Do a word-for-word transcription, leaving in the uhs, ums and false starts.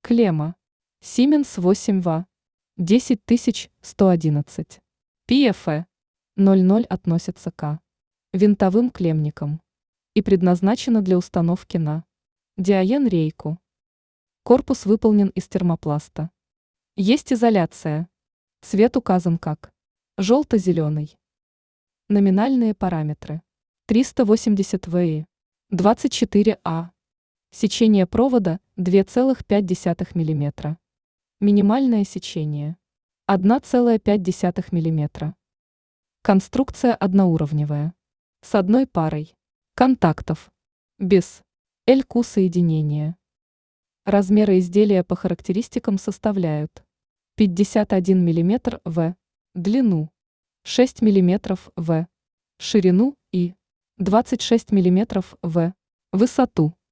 Клемма. Siemens восемь ва. десять тысяч сто одиннадцать. пи эф и ноль ноль относится к винтовым клемникам и предназначена для установки на диаен-рейку. Корпус выполнен из термопласта. Есть изоляция. Цвет указан как желто-зеленый. Номинальные параметры. триста восемьдесят ви, двадцать четыре а. Сечение провода два целых пять десятых миллиметра. Минимальное сечение одна целая пять десятых миллиметра. Конструкция одноуровневая. С одной парой контактов. Без эл ку соединения. Размеры изделия по характеристикам составляют пятьдесят один миллиметр в длину, шесть миллиметров в ширину и двадцать шесть миллиметров в высоту.